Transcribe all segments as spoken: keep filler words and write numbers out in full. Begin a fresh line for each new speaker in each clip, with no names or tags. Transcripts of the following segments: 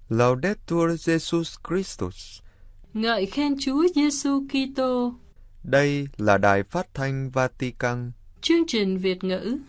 Laudetur Jesus Christus.
Ngợi khen Chúa Giêsu Kitô.
Đây là Đài Phát thanh Vatican.
Chương trình Việt ngữ.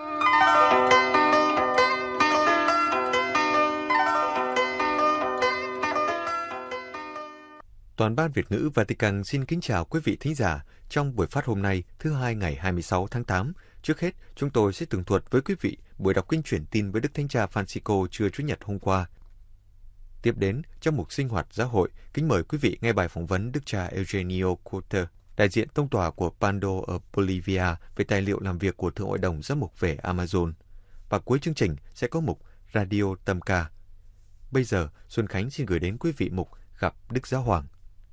Toàn ban Việt ngữ Vatican xin kính chào quý vị thính giả. Trong buổi phát hôm nay, thứ hai ngày hai mươi sáu tháng tám, trước hết chúng tôi sẽ tường thuật với quý vị buổi đọc kinh truyền tin với Đức Thánh Cha Francisco trưa Chủ nhật hôm qua. Tiếp đến, trong mục sinh hoạt giáo hội, kính mời quý vị nghe bài phỏng vấn Đức cha Eugenio Cotter, đại diện tông tòa của Pando ở Bolivia về tài liệu làm việc của Thượng Hội đồng Giám mục về Amazon. Và cuối chương trình sẽ có mục Radio Tâm Ca. Bây giờ, Xuân Khánh xin gửi đến quý vị mục Gặp Đức Giáo Hoàng.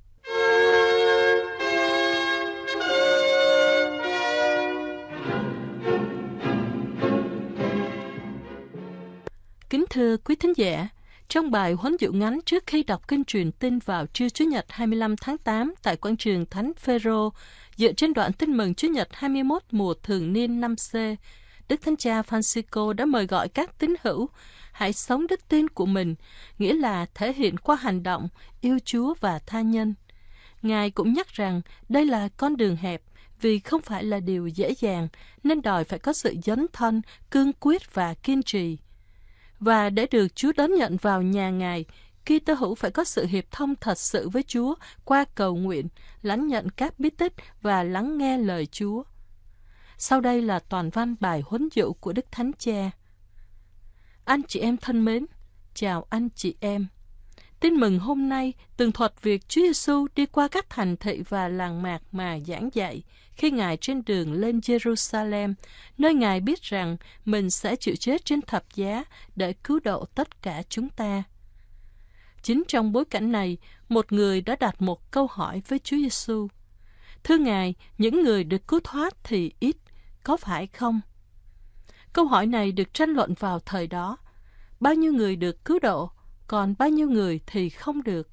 Kính thưa quý thính giả, trong bài huấn dụ ngắn trước khi đọc kinh truyền tin vào trưa Chủ nhật hai mươi lăm tháng tám tại quảng trường Thánh Phêrô, dựa trên đoạn tin mừng Chủ nhật hai mươi mốt mùa thường niên năm C, Đức Thánh Cha Francisco đã mời gọi các tín hữu hãy sống đức tin của mình, nghĩa là thể hiện qua hành động, yêu Chúa và tha nhân. Ngài cũng nhắc rằng đây là con đường hẹp, vì không phải là điều dễ dàng, nên đòi phải có sự dấn thân, cương quyết và kiên trì. Và để được Chúa đón nhận vào nhà Ngài, Kitô hữu phải có sự hiệp thông thật sự với Chúa qua cầu nguyện, lãnh nhận các bí tích và lắng nghe lời Chúa. Sau đây là toàn văn bài huấn dụ của Đức Thánh Cha. Anh chị em thân mến, chào anh chị em. Tin mừng hôm nay tường thuật việc Chúa Giêsu đi qua các thành thị và làng mạc mà giảng dạy khi Ngài trên đường lên Jerusalem, nơi Ngài biết rằng mình sẽ chịu chết trên thập giá để cứu độ tất cả chúng ta. Chính trong bối cảnh này, một người đã đặt một câu hỏi với Chúa Giêsu. Thưa Ngài, những người được cứu thoát thì ít, có phải không? Câu hỏi này được tranh luận vào thời đó. Bao nhiêu người được cứu độ, còn bao nhiêu người thì không được?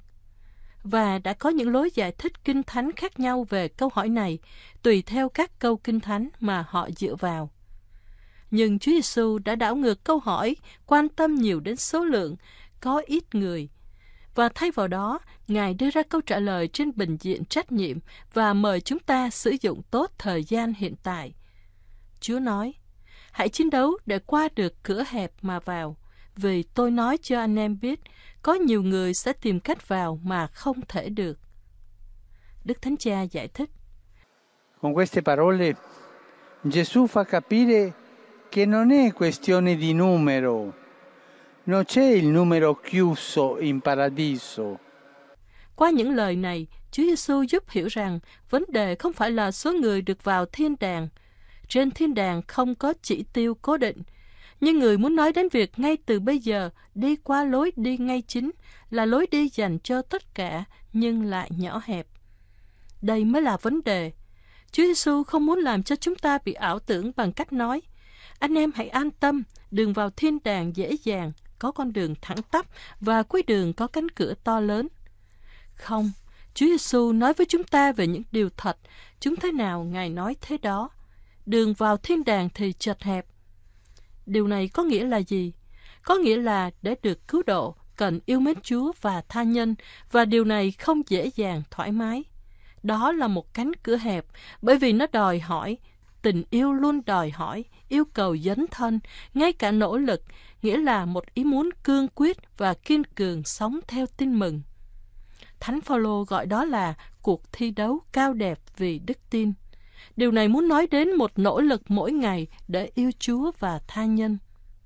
Và đã có những lối giải thích kinh thánh khác nhau về câu hỏi này, tùy theo các câu kinh thánh mà họ dựa vào. Nhưng Chúa Giêsu đã đảo ngược câu hỏi, quan tâm nhiều đến số lượng, có ít người. Và thay vào đó, Ngài đưa ra câu trả lời trên bình diện trách nhiệm và mời chúng ta sử dụng tốt thời gian hiện tại. Chúa nói, hãy chiến đấu để qua được cửa hẹp mà vào, vì tôi nói cho anh em biết, có nhiều người sẽ tìm cách vào mà không thể được. Đức Thánh Cha giải thích.
Con queste parole, Gesù fa capire che non è questione di numero. Non c'è il numero chiuso in paradiso.
Qua những lời này, Chúa Giêsu giúp hiểu rằng vấn đề không phải là số người được vào thiên đàng. Trên thiên đàng không có chỉ tiêu cố định. Nhưng người muốn nói đến việc ngay từ bây giờ đi qua lối đi ngay chính là lối đi dành cho tất cả nhưng lại nhỏ hẹp. Đây mới là vấn đề. Chúa Giêsu không muốn làm cho chúng ta bị ảo tưởng bằng cách nói, anh em hãy an tâm, đường vào thiên đàng dễ dàng, có con đường thẳng tắp và cuối đường có cánh cửa to lớn. Không, Chúa Giêsu nói với chúng ta về những điều thật, chúng thế nào Ngài nói thế đó. Đường vào thiên đàng thì chật hẹp. Điều này có nghĩa là gì? Có nghĩa là để được cứu độ, cần yêu mến Chúa và tha nhân, và điều này không dễ dàng thoải mái. Đó là một cánh cửa hẹp, bởi vì nó đòi hỏi, tình yêu luôn đòi hỏi, yêu cầu dấn thân, ngay cả nỗ lực, nghĩa là một ý muốn cương quyết và kiên cường sống theo tin mừng. Thánh Phaolô gọi đó là cuộc thi đấu cao đẹp vì đức tin. Điều này muốn nói đến một nỗ lực mỗi ngày để yêu Chúa và tha nhân.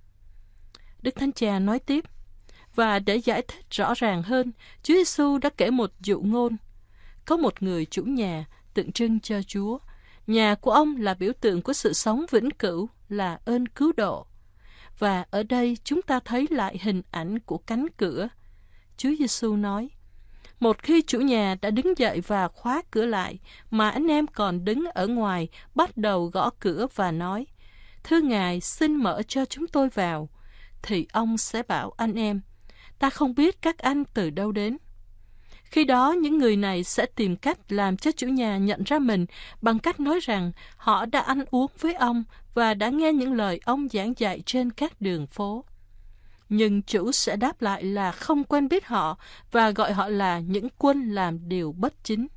Đức Thánh Cha nói tiếp, và để giải thích rõ ràng hơn, Chúa Giêsu đã kể một dụ ngôn. Có một người chủ nhà tượng trưng cho Chúa. Nhà của ông là biểu tượng của sự sống vĩnh cửu, là ơn cứu độ. Và ở đây chúng ta thấy lại hình ảnh của cánh cửa. Chúa Giêsu nói, một khi chủ nhà đã đứng dậy và khóa cửa lại, mà anh em còn đứng ở ngoài, bắt đầu gõ cửa và nói, thưa Ngài, xin mở cho chúng tôi vào, thì ông sẽ bảo anh em, ta không biết các anh từ đâu đến. Khi đó, những người này sẽ tìm cách làm cho chủ nhà nhận ra mình bằng cách nói rằng họ đã ăn uống với ông và đã nghe những lời ông giảng dạy trên các đường phố. Nhưng chủ sẽ đáp lại là không quen biết họ và gọi họ là những quân làm điều bất chính.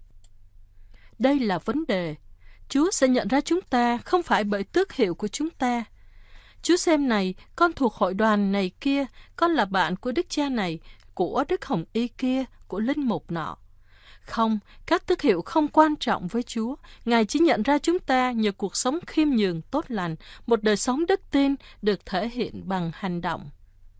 Đây là vấn đề. Chúa sẽ nhận ra chúng ta không phải bởi tước hiệu của chúng ta. Chúa xem này, con thuộc hội đoàn này kia, con là bạn của đức cha này, của đức hồng y kia, của linh mục nọ. Không, các tước hiệu không quan trọng với Chúa. Ngài chỉ nhận ra chúng ta nhờ cuộc sống khiêm nhường tốt lành, một đời sống đức tin được thể hiện bằng hành động.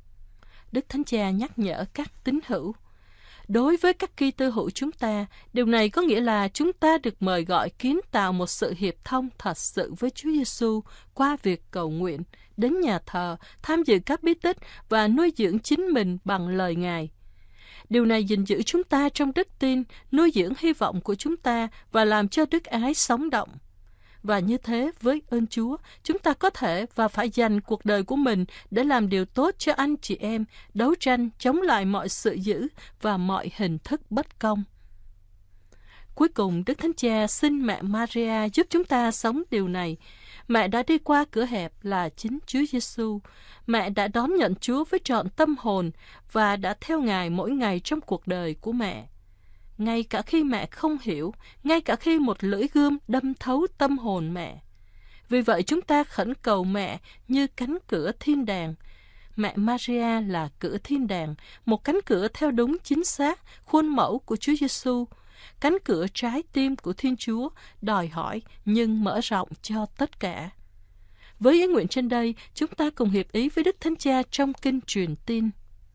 Đức Thánh Cha nhắc nhở các tín hữu. Đối với các Kitô hữu chúng ta, điều này có nghĩa là chúng ta được mời gọi kiến tạo một sự hiệp thông thật sự với Chúa Giêsu qua việc cầu nguyện, đến nhà thờ, tham dự các bí tích và nuôi dưỡng chính mình bằng lời Ngài. Điều này gìn giữ chúng ta trong đức tin, nuôi dưỡng hy vọng của chúng ta và làm cho đức ái sống động. Và như thế, với ơn Chúa, chúng ta có thể và phải dành cuộc đời của mình để làm điều tốt cho anh chị em, đấu tranh chống lại mọi sự dữ và mọi hình thức bất công. Cuối cùng, Đức Thánh Cha xin mẹ Maria giúp chúng ta sống điều này. Mẹ đã đi qua cửa hẹp là chính Chúa Giêsu. Mẹ đã đón nhận Chúa với trọn tâm hồn và đã theo Ngài mỗi ngày trong cuộc đời của mẹ. Ngay cả khi mẹ không hiểu, ngay cả khi một lưỡi gươm đâm thấu tâm hồn mẹ. Vì vậy chúng ta khẩn cầu mẹ như cánh cửa thiên đàng. Mẹ Maria là cửa thiên đàng, một cánh cửa theo đúng chính xác khuôn mẫu của Chúa Giêsu, cánh cửa trái tim của Thiên Chúa, đòi hỏi nhưng mở rộng cho tất cả. Với ý nguyện trên đây, chúng ta cùng hiệp ý với Đức Thánh Cha trong kinh truyền tin.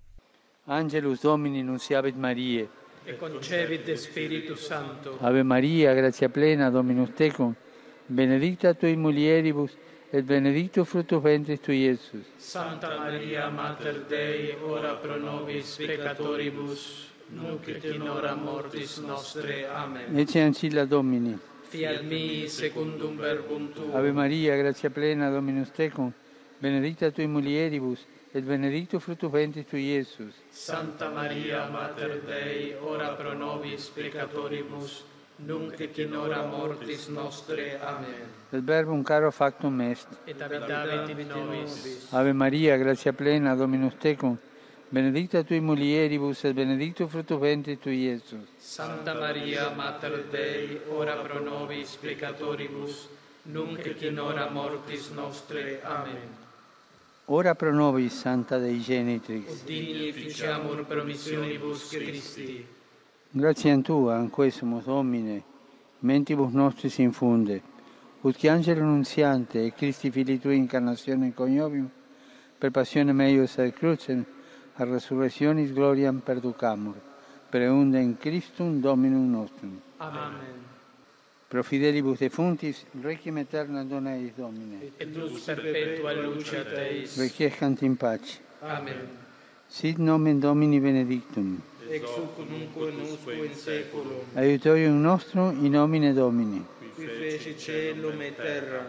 Angelus Domini nunciavit Mariae.
E concebit de Spiritu Sancto.
Ave Maria, gratia plena, Dominus tecum, benedicta tui mulieribus, et benedictus fructus ventris tui, Iesus.
Santa Maria, Mater Dei, ora pro nobis peccatoribus, nunc et in hora mortis nostre. Amen.
Ecce ancilla Domini.
Fiat mi secundum verbum tuum.
Ave Maria, gratia plena, Dominus tecum, benedicta tui mulieribus, et benedictus fructus ventris tui, Iesus.
Santa Maria, Mater Dei, ora pro nobis peccatoribus, nunc et in hora mortis nostre. Amen.
Et verbum caro factum est.
Et habitavit in nobis.
Ave Maria, gratia plena, Dominus tecum, benedicta tui mulieribus, et benedictus fructus ventris tui, Iesus.
Santa Maria, Mater Dei, ora pro nobis peccatoribus, nunc et in hora mortis nostre. Amen.
Ora pro nobis, Santa Dei Genitrix.
Digni ficiamur promissionibus Christi.
Gratiam Tua, anque sumus Domine, mentibus nostris infunde, ut che angelo nunziante e Christi Filii Tui incarnazione coniovium, per passionem eius ad crucem, a resurrectionis gloriam perducamur, per eundem Christum Dominum nostrum.
Amen.
Pro fidelibus defunctis, requiem aeterna dona eis Domine.
Et lux perpetua luceat eis.
Requiescant in pace.
Amen.
Sit nomen Domini benedictum.
Ex hoc nunc usque in saeculum.
Aiutorium nostrum in nomine Domini.
Qui feci caelum et terram.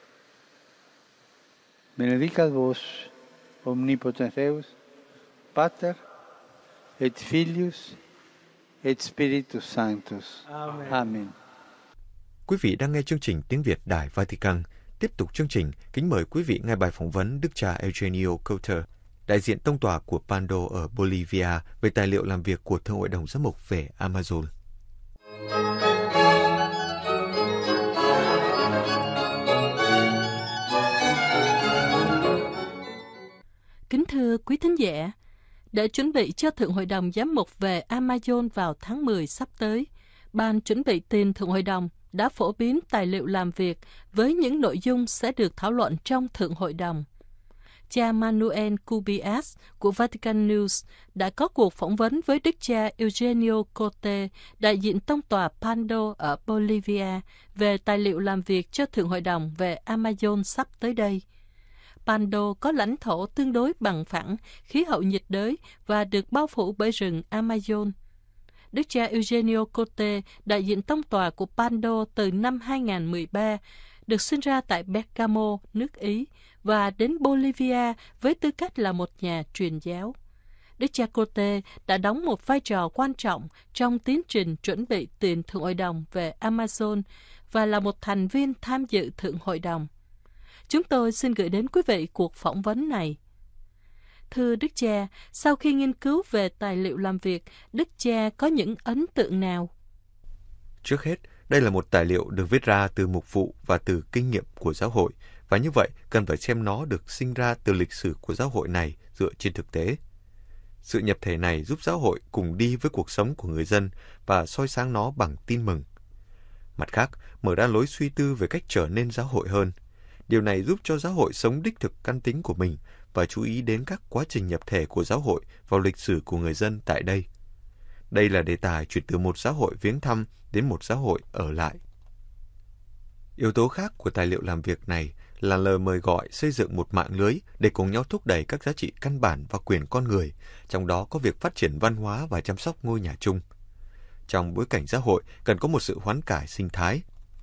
Benedicat vos, omnipotens Deus, Pater, et Filius, et Spiritus Sanctus.
Amen.
Amen.
Quý vị đang nghe chương trình Tiếng Việt Đài Vatican. Tiếp tục chương trình, kính mời quý vị nghe bài phỏng vấn Đức cha Eugenio Cotter, đại diện tông tòa của Pando ở Bolivia, về tài liệu làm việc của Thượng Hội đồng Giám mục về Amazon.
Kính thưa quý thính giả, để chuẩn bị cho Thượng Hội đồng Giám mục về Amazon vào tháng mười sắp tới, Ban chuẩn bị tin Thượng Hội đồng đã phổ biến tài liệu làm việc với những nội dung sẽ được thảo luận trong Thượng Hội đồng. Cha Manuel Cubias của Vatican News đã có cuộc phỏng vấn với Đức cha Eugenio Cotter, đại diện tông tòa Pando ở Bolivia, về tài liệu làm việc cho Thượng Hội đồng về Amazon sắp tới đây. Pando có lãnh thổ tương đối bằng phẳng, khí hậu nhiệt đới và được bao phủ bởi rừng Amazon. Đức cha Eugenio Cotter, đại diện tông tòa của Pando từ năm hai không một ba, được sinh ra tại Bergamo, nước Ý, và đến Bolivia với tư cách là một nhà truyền giáo. Đức cha Cotter đã đóng một vai trò quan trọng trong tiến trình chuẩn bị tiền Thượng Hội đồng về Amazon và là một thành viên tham dự Thượng Hội đồng. Chúng tôi xin gửi đến quý vị cuộc phỏng vấn này. Thưa Đức Cha, sau khi nghiên cứu về tài liệu làm việc, Đức Cha có những ấn tượng nào?
Trước hết, đây là một tài liệu được viết ra từ mục vụ và từ kinh nghiệm của giáo hội, và như vậy cần phải xem nó được sinh ra từ lịch sử của giáo hội này dựa trên thực tế. Sự nhập thể này giúp giáo hội cùng đi với cuộc sống của người dân và soi sáng nó bằng tin mừng. Mặt khác, mở ra lối suy tư về cách trở nên giáo hội hơn. Điều này giúp cho giáo hội sống đích thực căn tính của mình và chú ý đến các quá trình nhập thể của giáo hội vào lịch sử của người dân tại đây. Đây là đề tài chuyển từ một giáo hội viếng thăm đến một giáo hội ở lại. Yếu tố khác của tài liệu làm việc này là lời mời gọi xây dựng một mạng lưới để cùng nhau thúc đẩy các giá trị căn bản và quyền con người, trong đó có việc phát triển văn hóa và chăm sóc ngôi nhà chung. Trong bối cảnh giáo hội cần có một sự hoán cải sinh thái.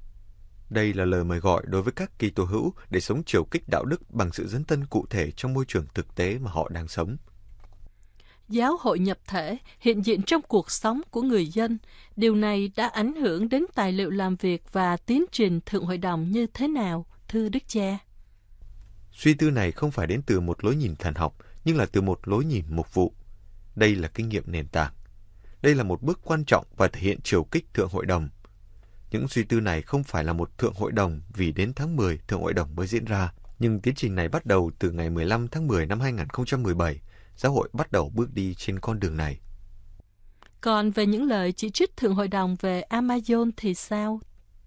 Đây là lời mời gọi đối với các Kitô hữu để sống chiều kích đạo đức bằng sự dấn thân cụ thể trong môi trường thực tế mà họ đang sống.
Giáo hội nhập thể hiện diện trong cuộc sống của người dân. Điều này đã ảnh hưởng đến tài liệu làm việc và tiến trình Thượng Hội đồng như thế nào, thưa Đức Cha?
Suy tư này không phải đến từ một lối nhìn thần học, nhưng là từ một lối nhìn mục vụ. Đây là kinh nghiệm nền tảng. Đây là một bước quan trọng và thể hiện chiều kích Thượng Hội đồng. Những suy tư này không phải là một Thượng Hội đồng vì đến tháng mười Thượng Hội đồng mới diễn ra, nhưng tiến trình này bắt đầu từ ngày mười lăm tháng mười năm hai nghìn không trăm mười bảy. Giáo hội bắt đầu bước đi trên con đường này.
Còn về những lời chỉ trích Thượng Hội đồng về Amazon thì sao?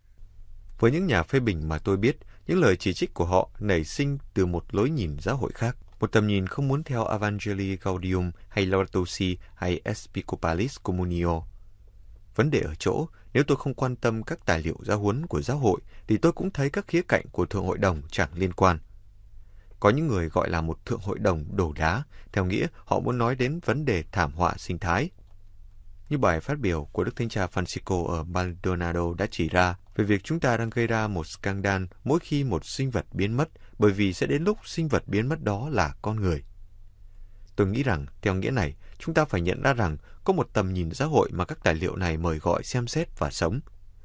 Với những nhà phê bình mà tôi biết, những lời chỉ trích của họ nảy sinh từ một lối nhìn giáo hội khác, một tầm nhìn không muốn theo Evangelii Gaudium hay Laudato Si hay Episcopalis Communio. Vấn đề ở chỗ, nếu tôi không quan tâm các tài liệu giáo huấn của giáo hội, thì tôi cũng thấy các khía cạnh của Thượng Hội đồng chẳng liên quan. Có những người gọi là một Thượng Hội đồng đổ đá, theo nghĩa họ muốn nói đến vấn đề thảm họa sinh thái. Như bài phát biểu của Đức Thánh Cha Francisco ở Maldonado đã chỉ ra về việc chúng ta đang gây ra một scandal mỗi khi một sinh vật biến mất, bởi vì sẽ đến lúc sinh vật biến mất đó là con người. Tôi nghĩ rằng, theo nghĩa này, chúng ta phải nhận ra rằng có một tầm nhìn xã hội mà các tài liệu này mời gọi xem xét và sống.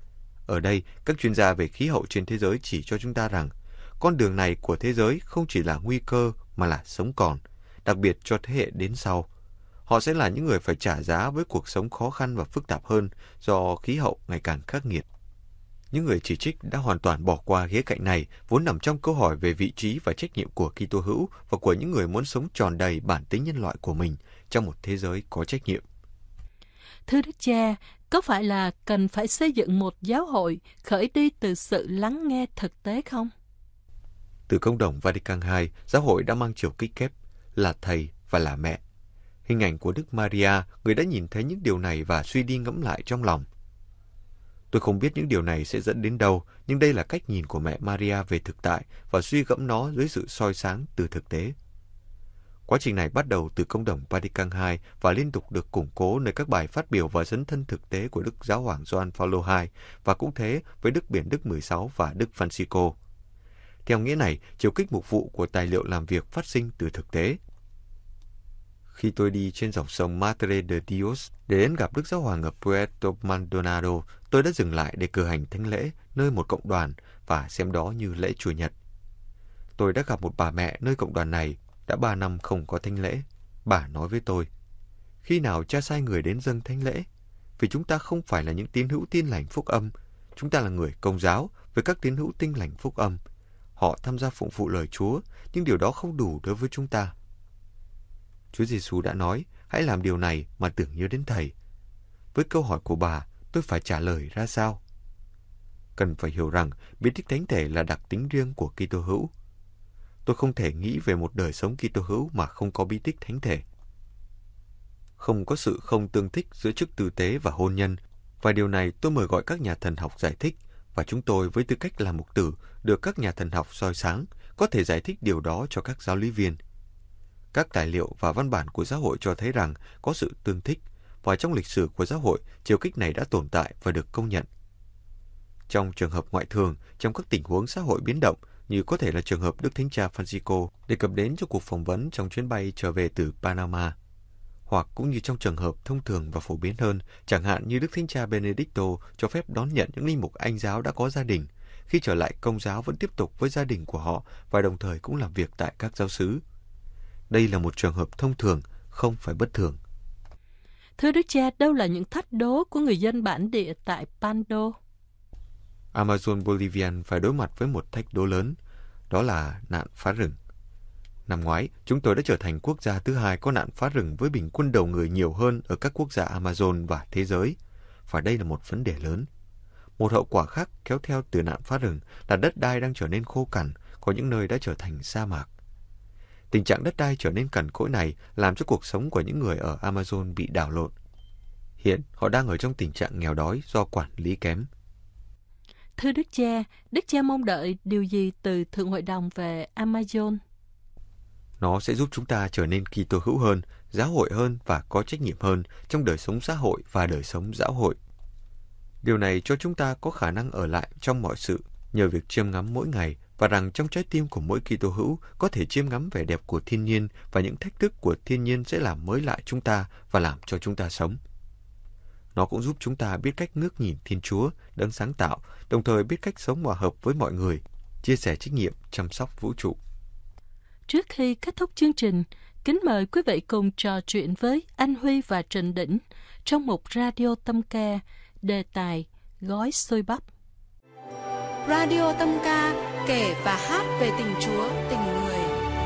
Ở đây, các chuyên gia về khí hậu trên thế giới chỉ cho chúng ta rằng con đường này của thế giới không chỉ là nguy cơ mà là sống còn, đặc biệt cho thế hệ đến sau. Họ sẽ là những người phải trả giá với cuộc sống khó khăn và phức tạp hơn do khí hậu ngày càng khắc nghiệt. Những người chỉ trích đã hoàn toàn bỏ qua khía cạnh này vốn nằm trong câu hỏi về vị trí và trách nhiệm của Kitô hữu và của những người muốn sống tròn đầy bản tính nhân loại của mình trong một thế giới có trách nhiệm.
Thưa Đức Cha, có phải là cần phải xây dựng một giáo hội khởi đi từ sự lắng nghe thực tế không?
Từ Công đồng Vatican hai, giáo hội đã mang chiều kích kép là thầy và là mẹ. Hình ảnh của Đức Maria, người đã nhìn thấy những điều này và suy đi ngẫm lại trong lòng. Tôi không biết những điều này sẽ dẫn đến đâu, nhưng đây là cách nhìn của mẹ Maria về thực tại và suy gẫm nó dưới sự soi sáng từ thực tế. Quá trình này bắt đầu từ Công đồng Vatican hai và liên tục được củng cố nơi các bài phát biểu và dấn thân thực tế của Đức Giáo hoàng Gioan Phaolô hai và cũng thế với Đức Biển Đức mười sáu và Đức Francisco. Theo nghĩa này, chiều kích mục vụ của tài liệu làm việc phát sinh từ thực tế. Khi tôi đi trên dòng sông Madre de Dios để đến gặp Đức Giáo hoàng ở Puerto Maldonado, tôi đã dừng lại để cử hành thánh lễ nơi một cộng đoàn và xem đó như lễ Chủ nhật. Tôi đã gặp một bà mẹ nơi cộng đoàn này đã ba năm không có thánh lễ. Bà nói với tôi, khi nào cha sai người đến dâng thánh lễ? Vì chúng ta không phải là những tín hữu tin lành phúc âm. Chúng ta là người Công giáo với các tín hữu tin lành phúc âm. Họ tham gia phụng vụ lời Chúa, nhưng điều đó không đủ đối với chúng ta. Chúa Giêsu đã nói, hãy làm điều này mà tưởng nhớ đến Thầy. Với câu hỏi của bà, tôi phải trả lời ra sao? Cần phải hiểu rằng bí tích thánh thể là đặc tính riêng của Kitô hữu. Tôi không thể nghĩ về một đời sống Kitô hữu mà không có bí tích thánh thể. Không có sự không tương thích giữa chức tử tế và hôn nhân, và điều này tôi mời gọi các nhà thần học giải thích, và chúng tôi với tư cách là mục tử được các nhà thần học soi sáng có thể giải thích điều đó cho các giáo lý viên. Các tài liệu và văn bản của giáo hội cho thấy rằng có sự tương thích, và trong lịch sử của giáo hội, chiều kích này đã tồn tại và được công nhận. Trong trường hợp ngoại thường, trong các tình huống xã hội biến động, như có thể là trường hợp Đức Thánh Cha Francisco đề cập đến trong cuộc phỏng vấn trong chuyến bay trở về từ Panama, hoặc cũng như trong trường hợp thông thường và phổ biến hơn, chẳng hạn như Đức Thánh Cha Benedicto cho phép đón nhận những linh mục Anh giáo đã có gia đình, khi trở lại Công giáo vẫn tiếp tục với gia đình của họ và đồng thời cũng làm việc tại các giáo xứ. Đây là một trường hợp thông thường, không phải bất thường.
Thưa Đức Cha, đâu là những thách đố của người dân bản địa tại Pando?
Amazon Bolivian phải đối mặt với một thách đố lớn, đó là nạn phá rừng. Năm ngoái, chúng tôi đã trở thành quốc gia thứ hai có nạn phá rừng với bình quân đầu người nhiều hơn ở các quốc gia Amazon và thế giới. Và đây là một vấn đề lớn. Một hậu quả khác kéo theo từ nạn phá rừng là đất đai đang trở nên khô cằn, có những nơi đã trở thành sa mạc. Tình trạng đất đai trở nên cằn cỗi này làm cho cuộc sống của những người ở Amazon bị đảo lộn. Hiện, họ đang ở trong tình trạng nghèo đói do quản lý kém.
Thưa Đức Cha, Đức Cha mong đợi điều gì từ Thượng Hội đồng về Amazon?
Nó sẽ giúp chúng ta trở nên Kitô hữu hơn, giáo hội hơn và có trách nhiệm hơn trong đời sống xã hội và đời sống giáo hội. Điều này cho chúng ta có khả năng ở lại trong mọi sự nhờ việc chiêm ngắm mỗi ngày, và rằng trong trái tim của mỗi Kitô hữu có thể chiêm ngắm vẻ đẹp của thiên nhiên, và những thách thức của thiên nhiên sẽ làm mới lại chúng ta và làm cho chúng ta sống. Nó cũng giúp chúng ta biết cách ngước nhìn Thiên Chúa, Đấng sáng tạo, đồng thời biết cách sống hòa hợp với mọi người, chia sẻ trách nhiệm chăm sóc vũ trụ.
Trước khi kết thúc chương trình, kính mời quý vị cùng trò chuyện với anh Huy và Trần Đỉnh trong một Radio Tâm Ca, đề tài Gói xôi bắp.
Radio Tâm Ca kể và hát về tình Chúa, tình người.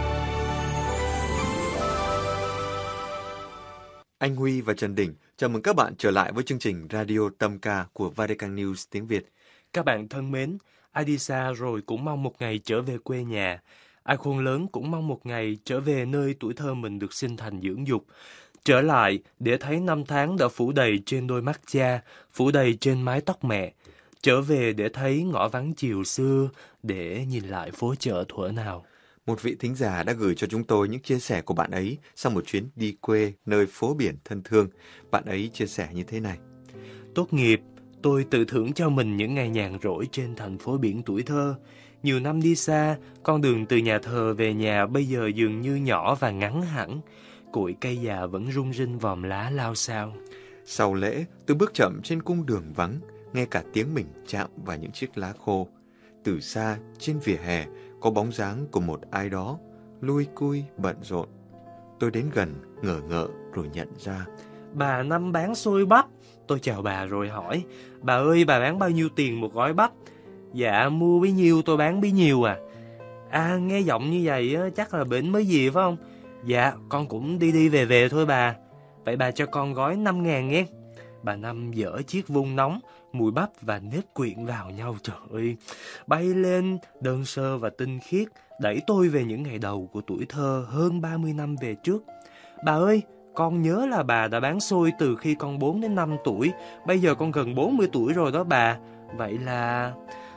Anh Huy và Trần Đỉnh chào mừng các bạn trở lại với chương trình Radio Tâm Ca của Vatican News tiếng Việt.
Các bạn thân mến, ai đi xa rồi cũng mong một ngày trở về quê nhà. Ai khôn lớn cũng mong một ngày trở về nơi tuổi thơ mình được sinh thành dưỡng dục. Trở lại để thấy năm tháng đã phủ đầy trên đôi mắt cha, phủ đầy trên mái tóc mẹ. Trở về để thấy ngõ vắng chiều xưa, để nhìn lại phố chợ thuở nào.
Một vị thính giả đã gửi cho chúng tôi những chia sẻ của bạn ấy sau một chuyến đi quê nơi phố biển thân thương. Bạn ấy chia sẻ như thế này.
Tốt nghiệp, tôi tự thưởng cho mình những ngày nhàn rỗi trên thành phố biển tuổi thơ. Nhiều năm đi xa, con đường từ nhà thờ về nhà bây giờ dường như nhỏ và ngắn hẳn. Cội cây già vẫn rung rinh vòm lá lao xao.
Sau lễ, tôi bước chậm trên cung đường vắng, nghe cả tiếng mình chạm vào những chiếc lá khô. Từ xa, trên vỉa hè, có bóng dáng của một ai đó, lui cui bận rộn. Tôi đến gần, ngờ ngợ rồi nhận ra.
Bà Năm bán xôi bắp. Tôi chào bà rồi hỏi, bà ơi, bà bán bao nhiêu tiền một gói bắp? Dạ, mua bấy nhiêu tôi bán bấy nhiêu à. À, nghe giọng như vậy á, chắc là bển mới về phải không? Dạ, con cũng đi đi về về thôi bà. Vậy bà cho con gói năm ngàn nghe. Bà Năm dở chiếc vung nóng, mùi bắp và nếp quyện vào nhau, trời ơi, bay lên đơn sơ và tinh khiết, đẩy tôi về những ngày đầu của tuổi thơ hơn ba mươi năm về trước. Bà ơi, con nhớ là bà đã bán xôi từ khi con bốn đến năm tuổi, bây giờ con gần bốn mươi tuổi rồi đó bà. Vậy là...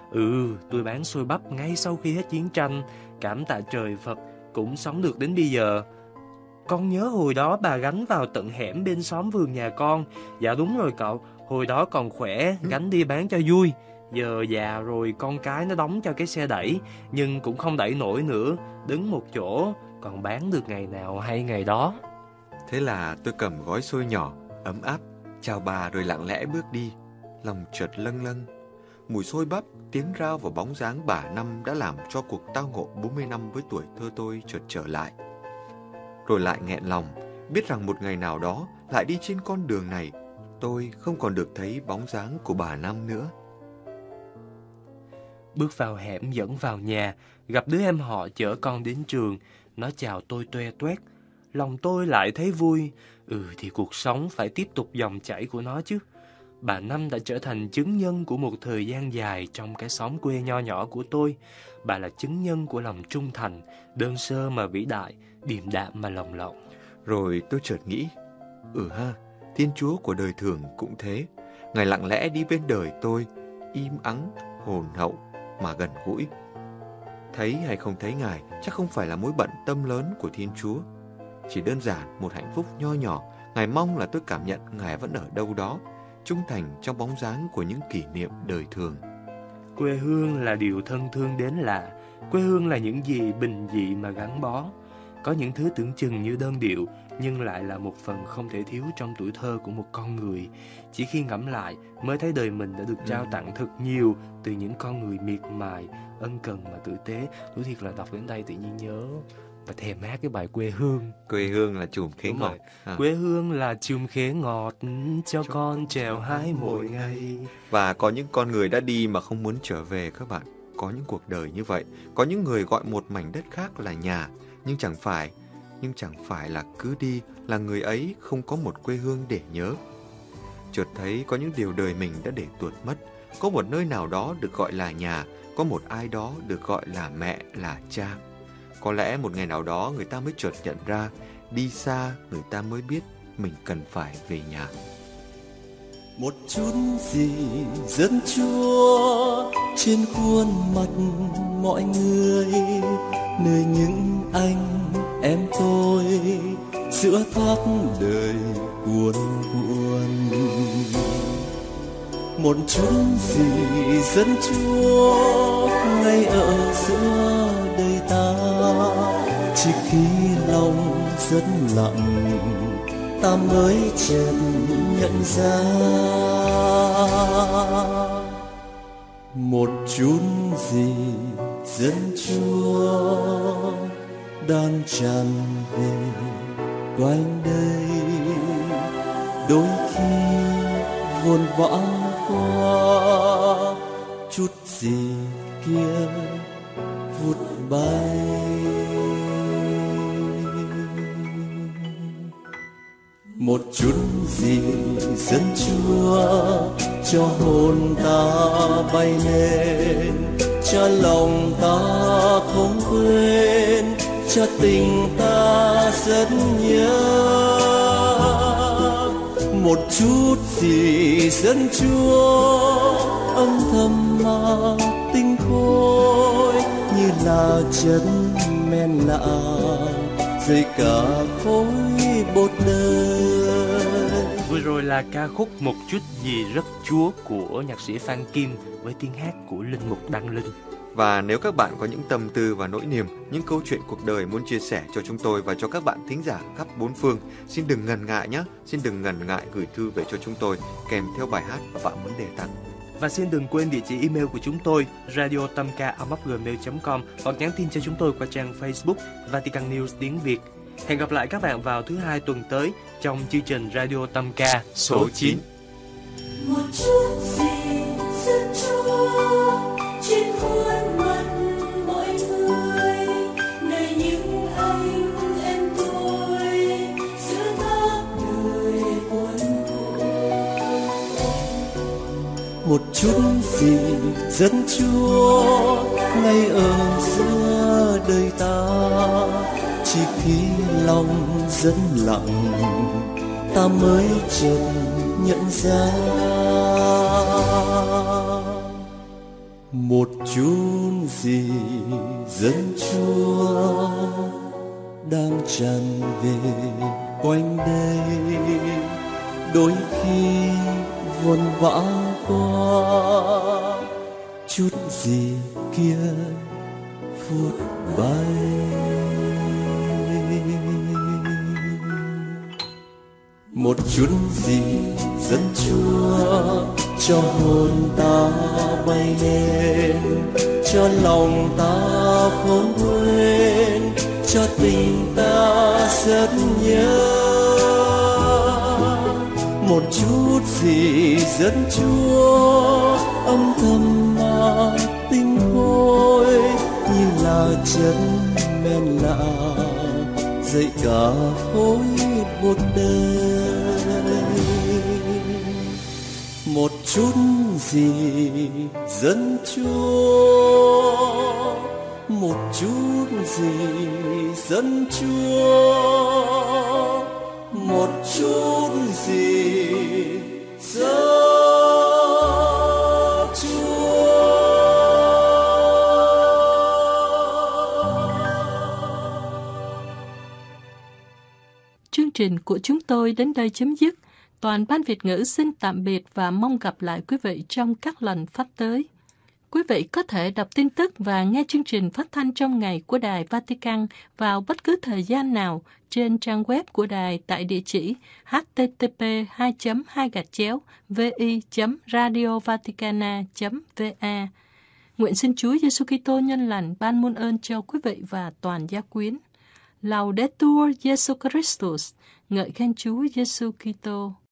Ừ, tôi bán xôi bắp ngay sau khi hết chiến tranh, cảm tạ trời Phật, cũng sống được đến bây giờ. Con nhớ hồi đó bà gánh vào tận hẻm bên xóm vườn nhà con. Dạ đúng rồi cậu, hồi đó còn khỏe, gánh đi bán cho vui. Giờ già rồi con cái nó đóng cho cái xe đẩy, nhưng cũng không đẩy nổi nữa, đứng một chỗ, còn bán được ngày nào hay ngày đó.
Thế là tôi cầm gói xôi nhỏ, ấm áp, chào bà rồi lặng lẽ bước đi. Lòng chợt lâng lâng. Mùi xôi bắp, tiếng rao và bóng dáng bà Năm đã làm cho cuộc tao ngộ bốn mươi năm với tuổi thơ tôi chợt trở lại. Rồi lại nghẹn lòng, biết rằng một ngày nào đó lại đi trên con đường này, tôi không còn được thấy bóng dáng của bà Năm nữa.
Bước vào hẻm dẫn vào nhà, gặp đứa em họ chở con đến trường, nó chào tôi toe toét. Lòng tôi lại thấy vui, ừ thì cuộc sống phải tiếp tục dòng chảy của nó chứ. Bà Năm đã trở thành chứng nhân của một thời gian dài trong cái xóm quê nho nhỏ của tôi. Bà là chứng nhân của lòng trung thành, đơn sơ mà vĩ đại, điềm đạm mà lồng lộng.
Rồi tôi chợt nghĩ, ừ ha, Thiên Chúa của đời thường cũng thế. Ngài lặng lẽ đi bên đời tôi, im ắng, hồn hậu mà gần gũi. Thấy hay không thấy Ngài chắc không phải là mối bận tâm lớn của Thiên Chúa. Chỉ đơn giản một hạnh phúc nho nhỏ, Ngài mong là tôi cảm nhận Ngài vẫn ở đâu đó, trung thành trong bóng dáng của những kỷ niệm đời thường.
Quê hương là điều thân thương đến lạ. Quê hương là những gì bình dị mà gắn bó. Có những thứ tưởng chừng như đơn điệu, nhưng lại là một phần không thể thiếu trong tuổi thơ của một con người. Chỉ khi ngẫm lại mới thấy đời mình đã được trao tặng thật nhiều từ những con người miệt mài, ân cần mà tử tế. Nói thiệt là đọc đến đây tự nhiên nhớ và thèm hát cái bài Quê Hương.
Quê hương là chùm khế
Đúng
ngọt.
rồi.
À.
Quê hương là chùm khế ngọt cho con trèo hái mỗi ngày.
Và có những con người đã đi mà không muốn trở về các bạn. Có những cuộc đời như vậy. Có những người gọi một mảnh đất khác là nhà, nhưng chẳng phải, nhưng chẳng phải là cứ đi là người ấy không có một quê hương để nhớ. Chợt thấy có những điều đời mình đã để tuột mất. Có một nơi nào đó được gọi là nhà, có một ai đó được gọi là mẹ, là cha. Có lẽ một ngày nào đó người ta mới chợt nhận ra, đi xa người ta mới biết mình cần phải về nhà.
Một chút gì dân chúa trên khuôn mặt mọi người, nơi những anh em tôi giữa thác đời cuồn cuộn. Một chút gì dân chúa ngay ở giữa đời ta, chỉ khi lòng rất lặng ta mới chợt nhận ra. Một chút gì dân chúa đang tràn về quanh đây, đôi khi vồn vã qua chút gì kia vụt bay. Một chút gì dân chúa cho hồn ta bay lên, cho lòng ta không quên, cho tình ta rất nhớ. Một chút gì dân chúa âm thầm mà tinh khôi, như là chất men lạ dây cả khối bột đời.
Vừa rồi là ca khúc Một chút gì rất Chúa của nhạc sĩ Phan Kim với tiếng hát của linh mục Đăng Linh.
Và nếu các bạn có những tâm tư và nỗi niềm, những câu chuyện cuộc đời muốn chia sẻ cho chúng tôi và cho các bạn thính giả khắp bốn phương, xin đừng ngần ngại nhé, xin đừng ngần ngại gửi thư về cho chúng tôi kèm theo bài hát và bạn muốn đề tặng.
Và xin đừng quên địa chỉ email của chúng tôi radiotamca a còng gmail chấm com hoặc nhắn tin cho chúng tôi qua trang Facebook Vatican News tiếng Việt. Hẹn gặp lại các bạn vào thứ hai tuần tới trong chương trình Radio Tâm Ca số chín.
Một chút gì dân chúa trên khuôn mặt mọi người, nơi những anh em tôi giữa thác đời buồn vui.
Một chút gì dân chúa ngay ở giữa đời ta, chỉ khi lòng rất lặng ta mới chợt nhận ra. Một chút gì dân chúa đang tràn về quanh đây, đôi khi vồn vã qua chút gì kia phút bay. Một chút gì dân chúa cho hồn ta bay lên, cho lòng ta không quên, cho tình ta rất nhớ. Một chút gì dân chúa âm thầm mà tinh khôi, như là chất men lạ dậy cả khối một đời. Một chút gì dân chúa, một chút gì dân chúa, một chút gì dân
Chương trình của chúng tôi đến đây chấm dứt. Toàn ban Việt ngữ xin tạm biệt và mong gặp lại quý vị trong các lần phát tới. Quý vị có thể đọc tin tức và nghe chương trình phát thanh trong ngày của Đài Vatican vào bất cứ thời gian nào trên trang web của đài tại địa chỉ h t t p hai chấm hai gạch chéo v i chấm radio vaticana chấm v a. Nguyện xin Chúa Giêsu Kitô nhân lành ban muôn ơn cho quý vị và toàn gia quyến. Laudetur Jesus Christus, ngợi khen Chúa Giêsu Kitô.